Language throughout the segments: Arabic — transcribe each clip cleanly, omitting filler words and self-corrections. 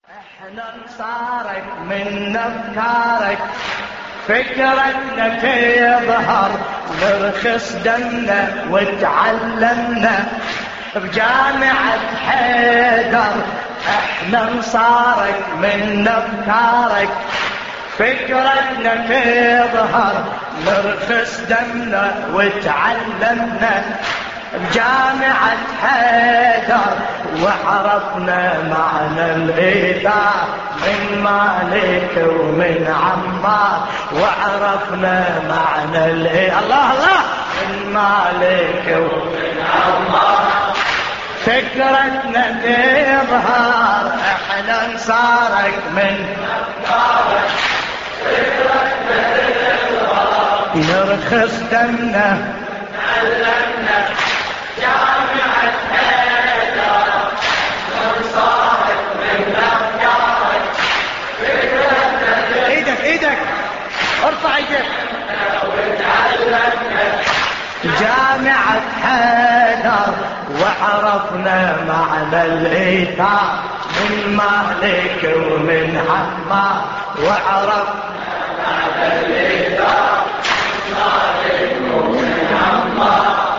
احنا انصارك من افكارك، فكرتنا تظهر نرخص دمنا وتعلمنا بجامعة حيدر. احنا انصارك من افكارك، فكرتنا تظهر نرخص دمنا وتعلمنا بجامعة حيدر. وعرفنا معنى الإيثار من مالك ومن عمار، وعرفنا معنى الله من مالك ومن عمار. فكرتنا تظهر احنا انصارك من افكارك، فكرتنا تظهر نرخص دمنا تعلمنا جامعة حيدر. انصارك من افكارك، فكرتنا ايدك ارفع ايدك وتعلمنا جامعة حيدر. وعرفنا معنى الإيثار من مالك ومن عمار، وعرفنا معنى الإيثار من مالك ومن عمار.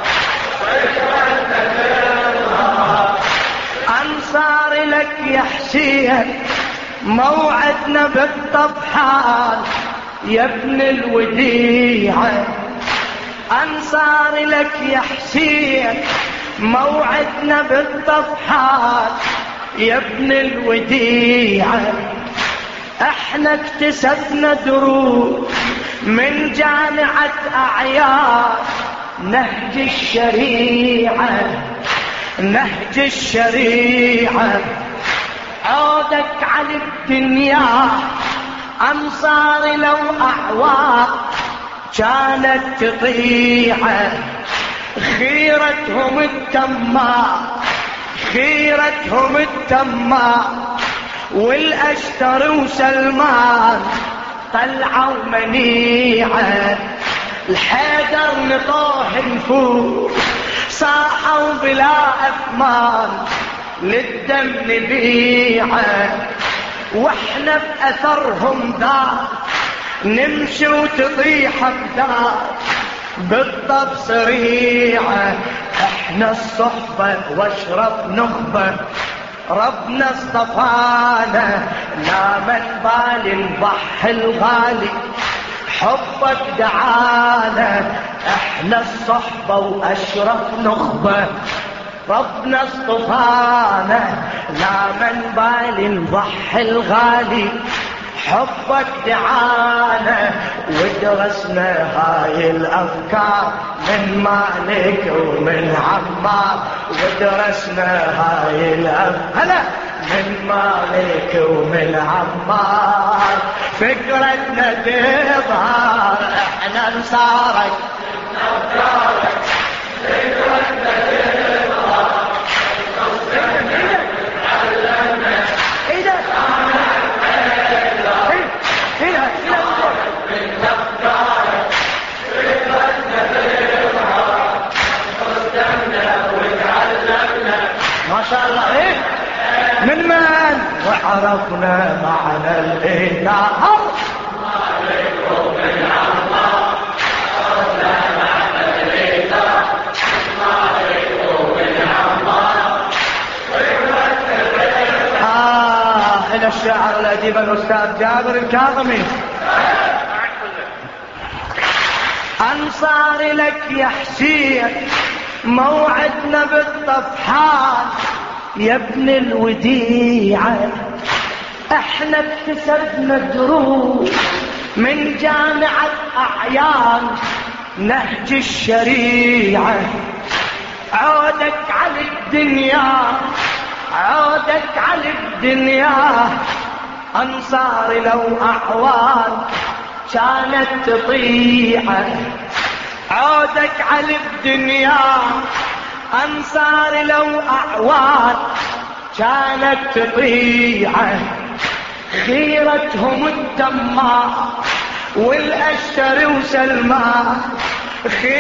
أنصار لك يا حسين موعدنا بالطفحان يا ابن الوديعة. أنصار لك يا حسين موعدنا بالطفحان يا ابن الوديعة. احنا اكتسبنا دروس من جامعة أعيان، نهج الشريعة نهج الشريعة. عودك على الدنيا أنصار لو أعوان كانت تطيعه. خيرتهم التماء خيرتهم التماء، والأشتر وسلمان طلعوا منيعه. الحيدر نطوه نفوس صاحوا بلا أثمان، للدم نبيعه. واحنا بأثرهم دار نمشي وتطيح الدار بالضب صريعة. احنا الصحبة واشرف نخبة، ربنا اصطفانا لا من بالي نضحي الغالي، حبك دعانا. احنا الصحبة واشرف نخبة، ربنا اصطفانا لا من بالي نضحي الغالي، حبك دعانا. ودرسنا هاي الأفكار من مالك ومن عمار، ودرسنا هاي الأفكار من مالك ومن عمار. فكرتنا تظهر احنا انصارك من أفكارك، فكرتنا تظهر تعلمنا ما شاء الله. ايه من وعرفنا معنى الإيثار مالك ومن عمار. عرفنا معنى الإيثار مالك ومن عمار. إلى الشاعر الأديب الأستاذ جابر الكاظمي. أنصار لك يا حسين موعدنا بالطفحان يا ابن الوديعة. احنا اكتسبنا دروس من جامعة أعيان، نهج الشريعة. عودك على الدنيا عودك على الدنيا، أنصار لو أعوان كانت تطيعه. عودك على الدنيا أنصار لو أعوان كانت تطيعه. خيرتهم التماء والأشتر وسلمان،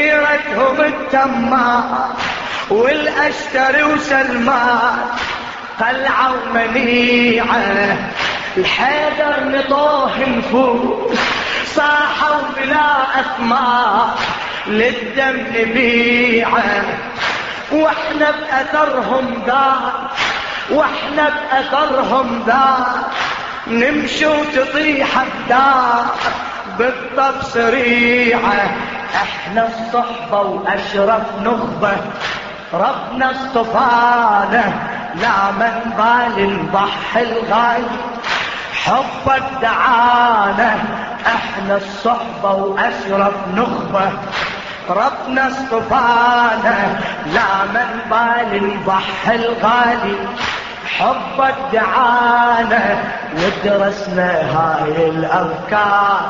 خيرتهم التماء والأشتر وسلمان قلعة ومنيعة الحيدر نطوه نفوس صاحوا بلا أثمار للدم نبيعه واحنا بأثرهم دار واحنا بأثرهم دار نمشي وتطيح الدار بالطب سريعة احنا الصحبة واشرف نخبة ربنا اصطفانا لا من بال نضحي الغاية حبك دعانا احنا الصحبة واشرف نخبة ربنا اصطفانا لا من بال نضحي الغالي حبك دعانا ودرسنا هاي الافكار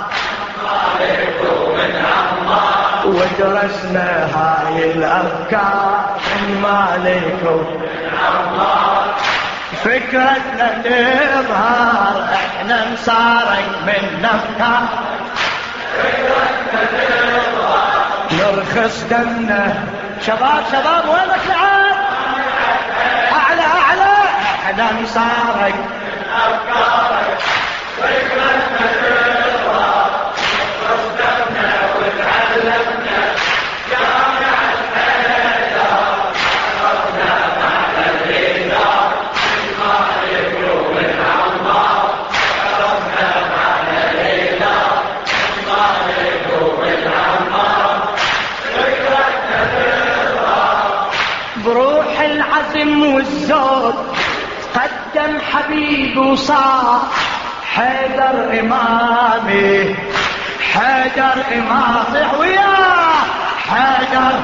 ودرسنا هاي الافكار من مالك ومن عمار فكرتنا تظهر احنا نصارك من افكار فكرتنا تظهر نرخص دمنا شباب شباب وينك العاد اعلى اعلى احنا نصارك من افكارك فكرتنا تظهر نرخص دمنا وتعلمنا جامع الحيدر عرفنا معنى الإيثار من مالك ومن عمار عرفنا معنى الإيثار من مالك ومن عمار فكرتنا تظهر بروح العزم والزود قدم حبيبي وصار حيدر إمامي حيدر إمامي وياه حيدر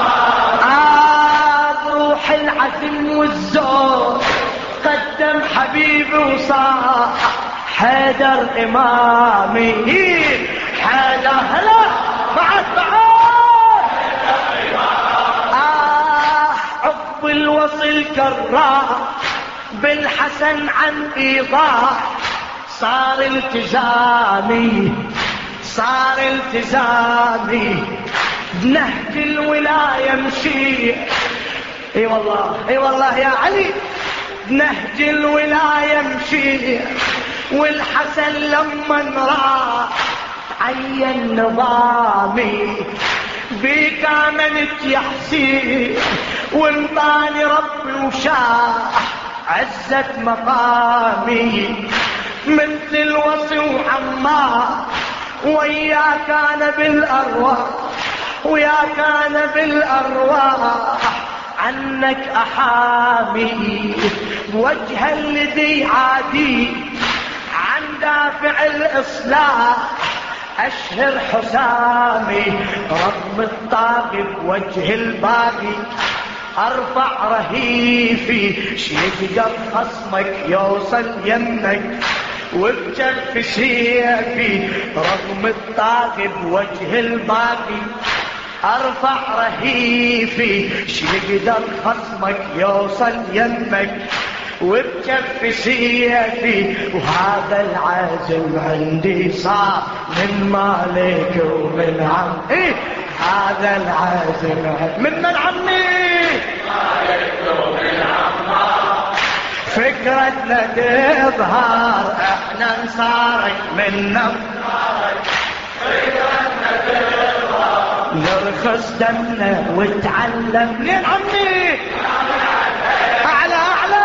بروح العزم والزود قدم حبيبي وصار حيدر إمامي حيدر هلا بعد عقب الوصل كرار بالحسن عن إيضاح صار التزامي صار التزامي بنهج الولاية مشي اي والله اي والله يا علي بنهج الولاية مشي والحسن لما راح عين نظامي بيك آمنت يا حسين وانطاني ربي وشاح عزة مقامي مثل الوصي وعمار وياك انا بالارواح وياك انا بالارواح عنك احامي بوجه الذي عادي عن دافع الاصلاح اشهر حسامي رغم الطاغي بوجه الباقي ارفع رهيفي شيقدر خصمك يوصل يمك وبجف سيفي رغم الطاغي بوجه الباقي ارفع رهيفي شيقدر خصمك يوصل يمك وبجف سيفي وهذا العزم عندي صار من مالك ومن عم هذا العزم من عمي مالك ومن عمار فكرتنا تظهر احنا نصارك من نفسك فكرتنا تظهر نرخص دمنا وتعلم لين عمي اعلى اعلى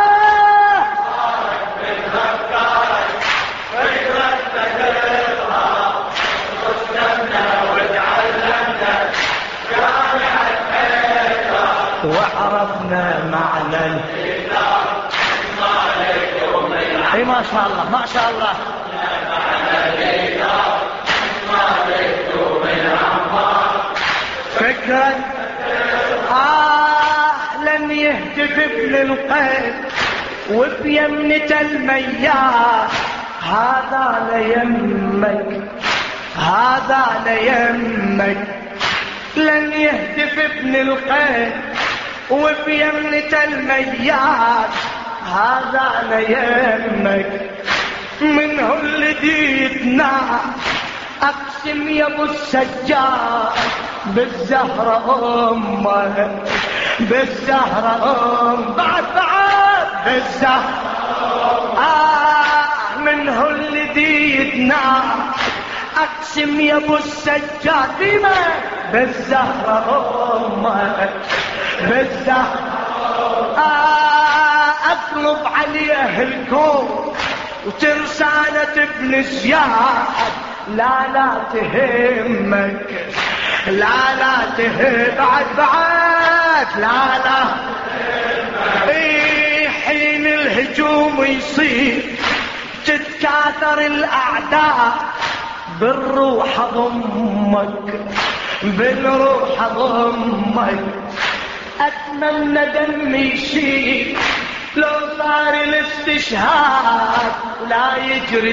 من افكارك فكرتنا تظهر نرخص دمنا وتعلمنا جامع الحيدر وعرفنا معنى الإيثار من مالك ومن عمار ما شاء الله ما شاء الله معنى الإيثار من مالك ومن عمار فكرة لن يهتف ابن القيد وبيمنة المياه هذا ليمك هذا ليمك لن يهتف ابن القيد وبيمنة المياه هذا ليمك منه اللي ديتنا اقسم يا ابو السجاد بالزهرة امك بالزهرة بعد منه الذي يدنا اقسم يا ابو السجاد بما بالزهرة امك بالزهرة اطلب عليه الكون وترسانة ابن زياد لا تهمك لا تهم بعد لا حين الهجوم يصير تتكاثر الاعداء بالروح ضمك بالروح ضمك اتمنى دمي يشيل لو صار الاستشهاد ولا يجري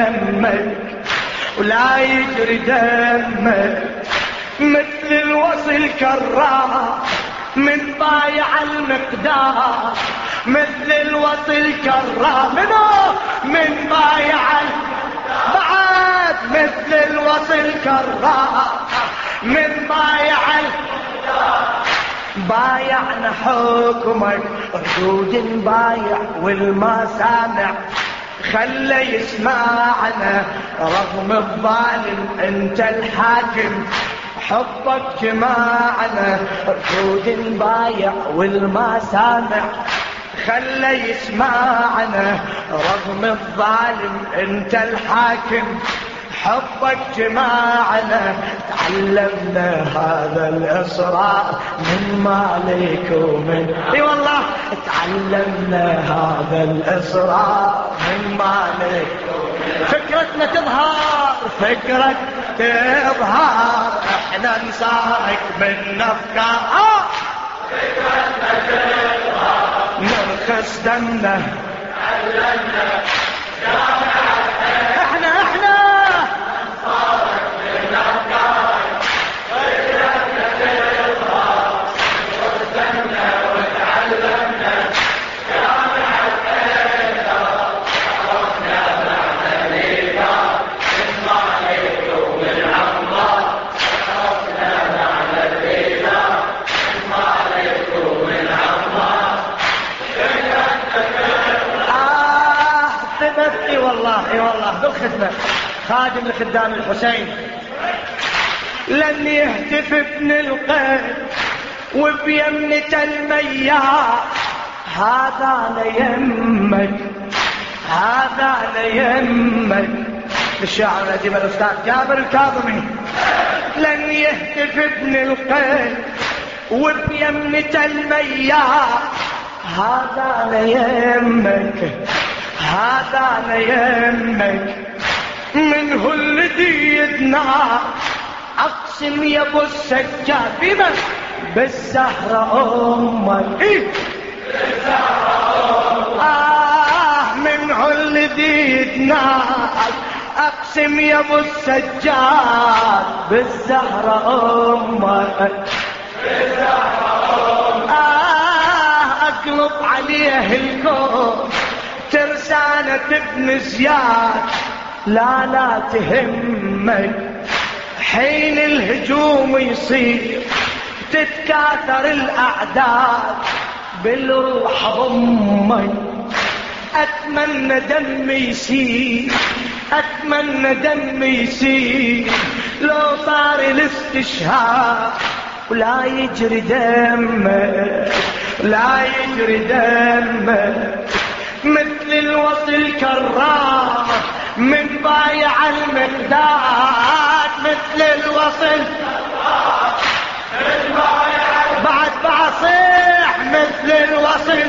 دمك مثل الوصل كرار من بايع المقدار مثل الوصل كرار من بايع بعد مثل الوصل كرار من بايع بايعنا حكمك ردود بايع والما سامع خلى يسمعنا رغم الظالم انت الحاكم حبك جماعنا ردود بايع والما سامع خلى يسمعنا رغم الظالم انت الحاكم حبك جماعنا تعلمنا هذا الإصرار من مالك ومن اي والله تعلمنا هذا الإصرار من مالك فكرتنا تظهر احنا نسارك من افكار فكرتنا تظهر نرخص دمنا تعلمنا احنا اي والله بالخدمة خادم لخدام الحسين لن يهتف ابن القيد وبيمنة المياه هذا ليمك الشاعر الأديب الأستاذ جابر الكاظمي لن يهتف ابن القيد وبيمنة المياه هذا ليمك منه الذي يدنا اقسم يا ابو السجاد بمن بالزهرة امك منه الذي يدنا اقسم يا ابو السجاد بالزهرة امك اقلب عليه الكون ترسانة ابن زياد لا تهمك حين الهجوم يصير تتكاثر الاعداء بالروح ضمك اتمنى دمي يسيل لو صار الاستشهاد ولا يجري دمك مثل الوصل كرار من بايع المقداد مثل الوصل بعد بعصيح مثل الوصل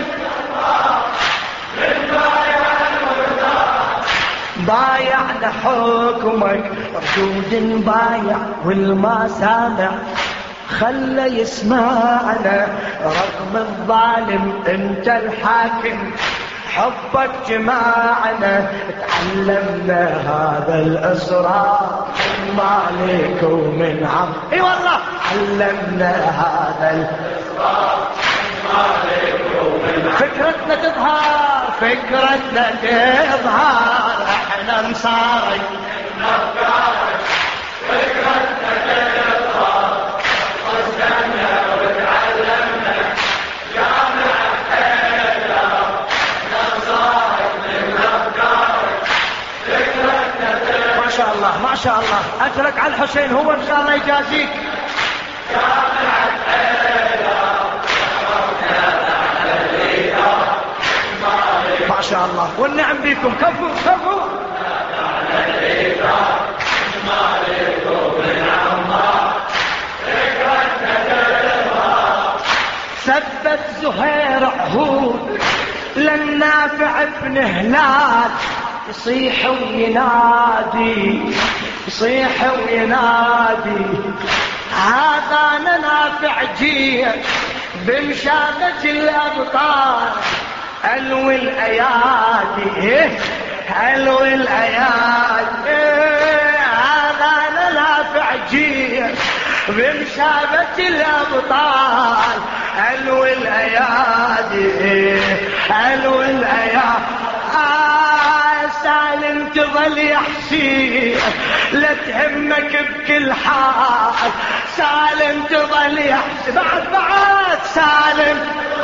بايعنا حكمك ردود بايع والما سامع خلى يسمعنا رغم الظالم انت الحاكم حبك جماعنا تعلمنا هذا الاسرار من مالك ومن عم اي والله علمنا هذا الاسرار من مالك ومن فكرتنا تظهر احنا نصاري من افكارك فكرتنا تظهر قصدنا وتعلمنا جامع حيدر الله ما شاء الله. اجرك على الحسين هو ان شاء الله يجازيك. ما شاء الله والنعم بكم. كفوا كفوا. ثبت زهير عهود للنافع بن هلال، يصيح وينادي يصيح وينادي هذا نافع جيه بمشابة الأبطال، ألو الأيادي ألو الأيادي هذا نافع جيه بمشابة الأبطال، ألو الأيادي ألو الأيادي. سالم تظل يا حسين لا تهمك بكل حال، سالم تظل يا حسين بعد سالم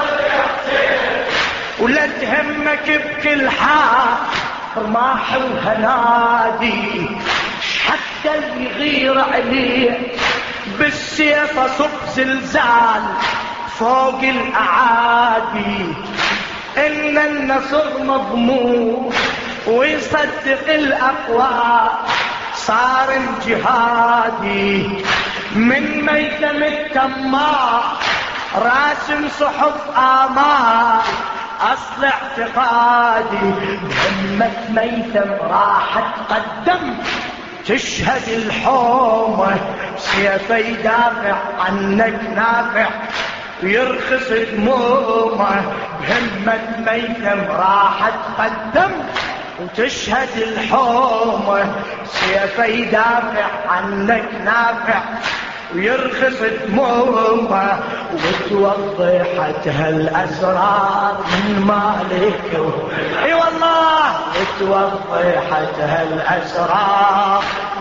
ولا تهمك بكل حال، رماح وهنادي حتى اللي يغير عليه بالسيف اصب زلزال فوق الاعادي، ان النصر مضمون ويصدق الاقوى صار جهادي، من ميتم التمار راسم صحف آمال أصل اعتقادي، همة ميتم راح تقدم تشهد الحومة، سيفي يدافع عنك نافع ويرخص دمومه، بهمة ميتم راح تقدم وتشهد الحومة، سيفي يدافع عنك نافع ويرخص دمومه، وتوضحت هالاسرار من مالك اي والله وتوضحت هالاسرار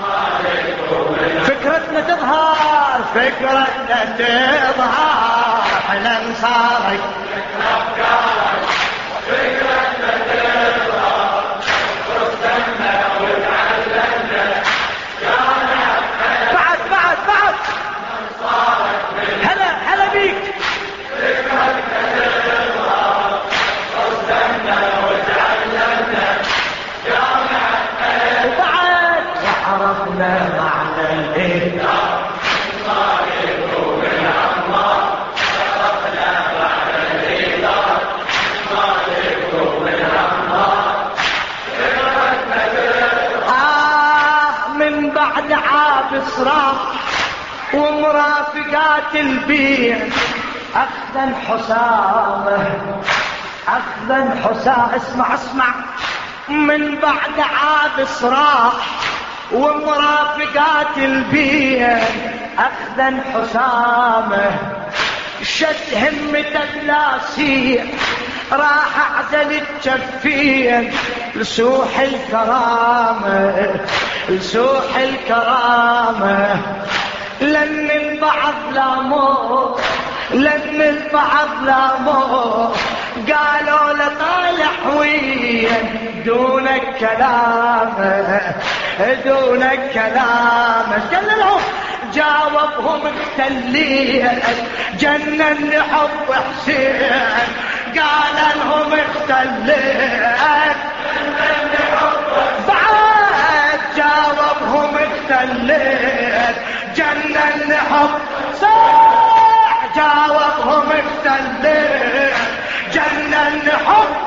فكرتنا تظهر فكرتنا تظهر احنا نصارك فكرتنا تظهر رسلنا وتعلمنا بعد هلا بيك وبعد وعرفنا معنى الإهداء من بعد عاب صراخ ومرافقات البيع أخذا حسامه أخذا حسامه اسمع من بعد عاب صراخ ومرافقات البيع أخذا حسامه، شد همته بلاسيع راح أعزل الجفين لسوح الكرامة لسوح الكرامة، لأن البعض لاموه لأن البعض لاموه قالوا لطالع وين دونك كلامه دونك كلامه، دللوا جاوبهم اختليت جنن لحب حسين، قال لهم اختليت بعد جاوبهم اختليت جنن لحب صح جاوبهم اختليت جنن لحب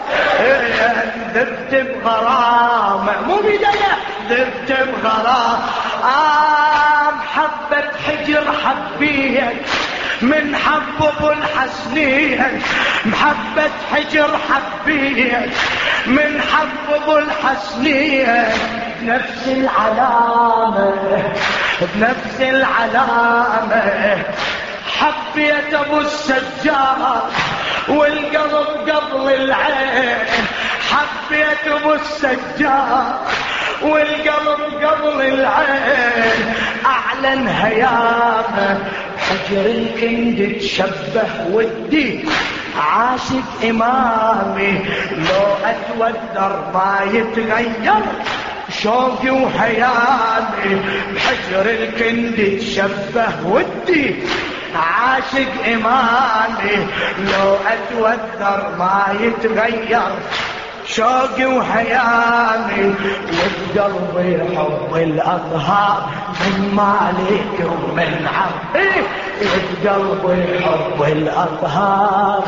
ذبت بغرامه مو بداية ذبت بغرام حبة حجر حبيت من حب ابو الحسنين، محبة حجر حبيت من حب ابو الحسنين، بنفس العلامة بنفس العلامة، حبيت ابو السجاد والقلب قبل العين، حبيت ابو السجاد والقلب قبل العين، اعلن هيامه حجر الكند تشبه ودي عاشق امامي، لو اتودر ما يتغير شوقي وهيامي بحجر الكندي تشبه ودي عاشق إمامي لو أتوذر ما يتغير شوقي وهيامي وبقلبي حب الأطهار من مالك ومن عبدي وبقلبي حب الأطهار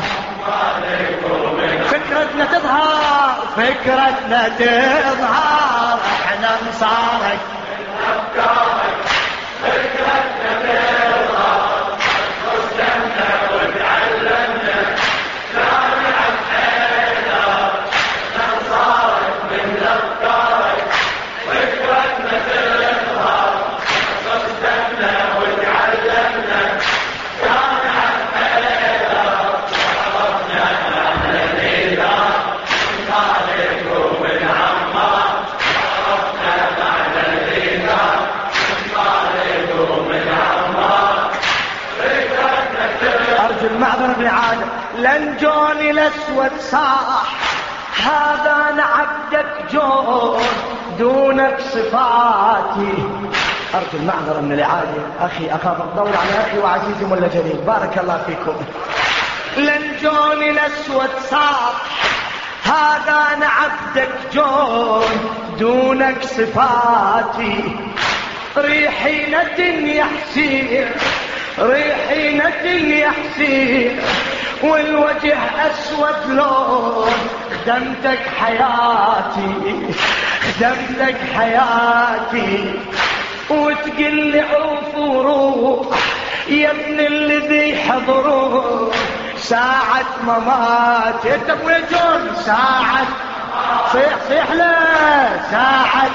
فكرتنا تظهر فكرتنا تظهر احنا انصارك افكارك فكرتنا تظهر مسلمنا وتعلمنا جامع الحيدر انصارك من افكارك فكرتنا تظهر مسلمنا وتعلمنا جامع الحيدر المعذرة بالعادة لنجوني الأسود صاح هذا أنا عبدك جون دونك صفاتي. أرجو المعذرة من الإعادة أخي أخاف الضوء على أخي وعزيزي ولا جليل بارك الله فيكم. لنجوني الأسود صاح هذا أنا عبدك جون دونك صفاتي ريحينة يا حسين ريحينة يا حسين والوجه أسود لون خدمتك حياتي خدمتك حياتي وتقل لي عوف وروح يا ابن الذي حضروه ساعة ممات انت ابو يجون ساعة صيح صيح له ساعة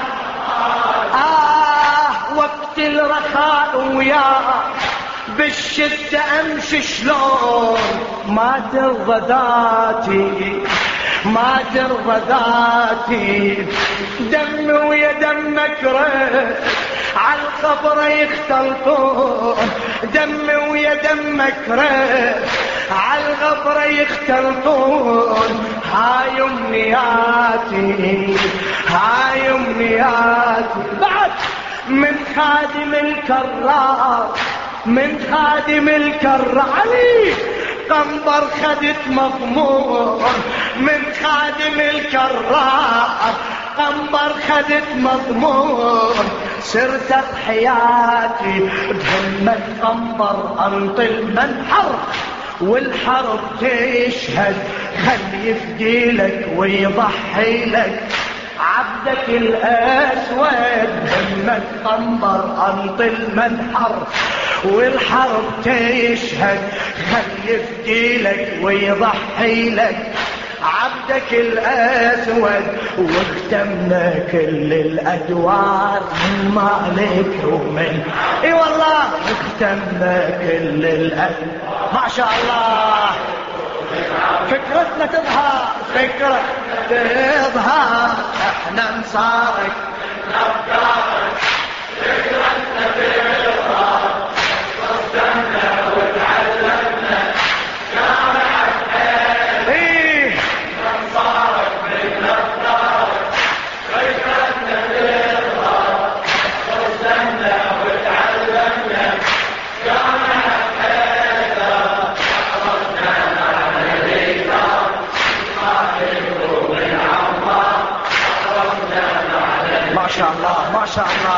وقت الرخاء وياه بالشدة امشي شلون ما ترضى ذاتي ما ترضى ذاتي دمي ويا دمك ريح عالقبر يختلطون دمي ويا دمك ريح عالقبر يختلطون هاي امنياتي هاي امنياتي بعد من خادم الكرار من خادم الكرار علي قنبر خدت مضمون من خادم الكرار قنبر خدت مضمون سرت بحياتي بهمة قنبر انطي المنحر والحرب تشهد خلي يفدي لك ويضحي لك عبدك الأسود همك قنبر أنطي المنحر والحرب تشهد خلي يفدي لك ويضحي لك عبدك الأسود واختمنا كل الأدوار من مالك ومن اي والله اختمنا كل الأدوار ما شاء الله فكرتنا تظهر فكرة تظهر احنا انصارك افكارك فكرتنا تظهر صدقنا وتعلمنا جامع الحيدر انصارك من افكارك فكرتنا تظهر صدقنا وتعلمنا جامع ما شاء الله ما شاء الله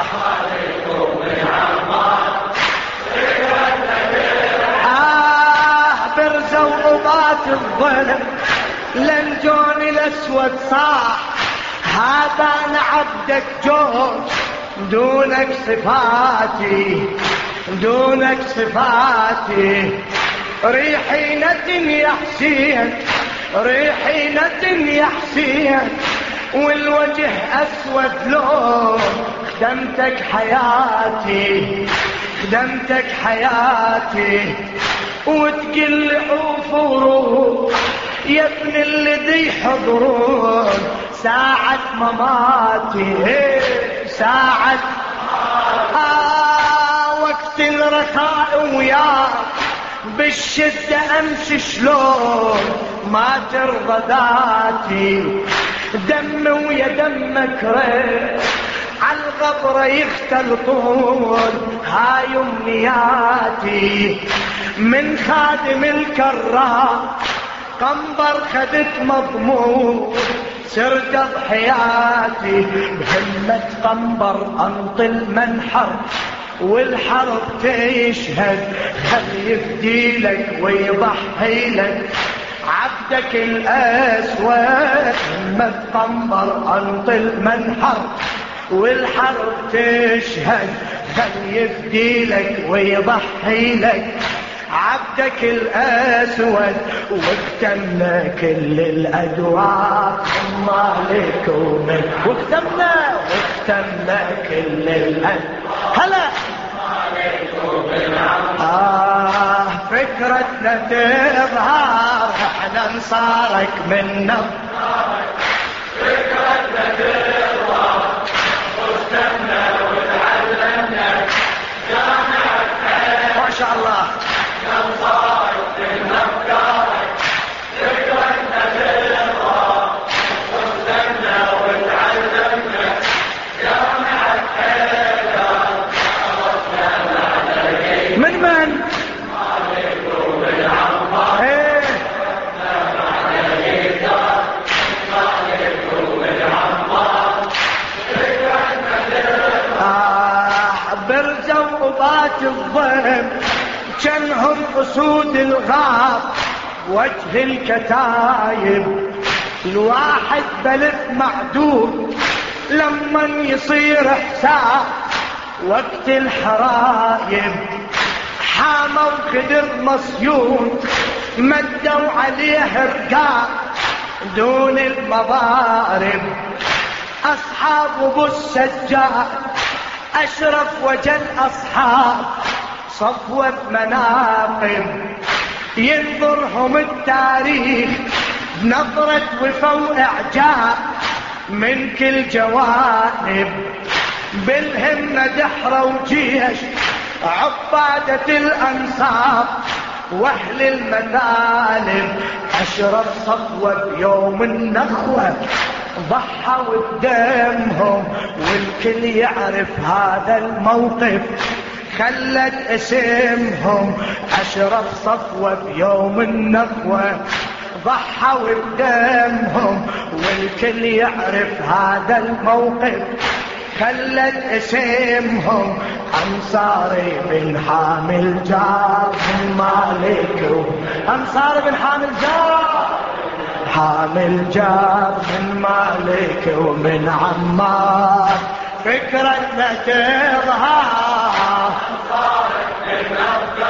برزة وقبات الظلم لنجوني الأسود صاح هذا أنا عبدك جون دونك صفاتي دونك صفاتي ريحينة يا حسين ريحينة يا حسين والوجه أسود لون خدمتك حياتي خدمتك حياتي وتقل عوف وروح يا ابن الذي حضرون ساعة مماتي ساعة وقت الرخاء وياك بالشدة امشي شلون ما ترضى ذاتي دم ويا دمك ريح عالغبرة يختلطون هاي امنياتي من خادم الكرام قنبر خدت مضمون سرت بحياتي بهمة قنبر انطي المنحر والحرب تشهد خلي يفدي لك ويضحي لك عبدك الاسود همة قنبر انطي المنحر والحرب تشهد خلي يفدي لك ويضحي لك عبدك الاسود واكتمنا كل الادوار مالك ومن واكتمنا كل الادوار هلا فكرتنا تظهر احنا انصارك من نظرك فكرتنا تظهر واكتمنا وتعلمنا ما شاء الله من برزوا وبات الظلم جنهم اسود الغاب وجه الكتايب الواحد بلف معدود لما يصير حساب وقت الحرايب حاموا خدر مصيون مدوا عليه رقاب دون المضارب اصحاب ابو السجاد اشرف وجل اصحاب صفوة مناقب ينظرهم التاريخ بنظرة وفا واعجاب من كل جوانب بالهمة دحرة وجيش عبادة الانصاب واهل المثالب اشرف صفوة بيوم النخوة ضحوا بدمهم والكل يعرف هذا الموقف خلت اسمهم اشرف صفوة بيوم النخوة ضحوا بدمهم والكل يعرف هذا الموقف خلت اسمهم انصاري بن حامل جار من مالك انصاري بن حامل جار حامل جار من مالك ومن عمار فكرتنا تظهر انصارك من